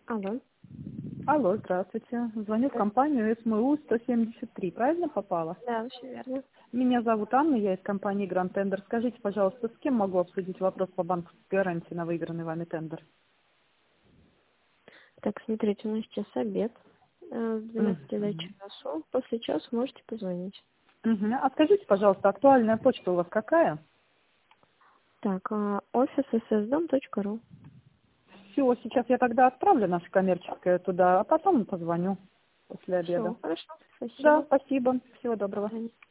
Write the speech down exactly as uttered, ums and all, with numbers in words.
Алло. Алло, здравствуйте. Звоню в компанию эс эм у сто семьдесят три. Правильно попала? Да, все верно. Меня зовут Анна, я из компании Grand Tender. Скажите, пожалуйста, с кем могу обсудить вопрос по банковской гарантии на выигранный вами тендер? Так, смотрите, у нас сейчас обед. э, С двенадцати до Мгм. часу. После часа можете позвонить. Мгм. А скажите, пожалуйста, актуальная почта у вас какая? Так, а, офис эс эс дом точка ру. Все, сейчас я тогда отправлю наше коммерческое туда, а потом позвоню после обеда. Все, хорошо. Да, Спасибо. спасибо. Всего До доброго. свидания.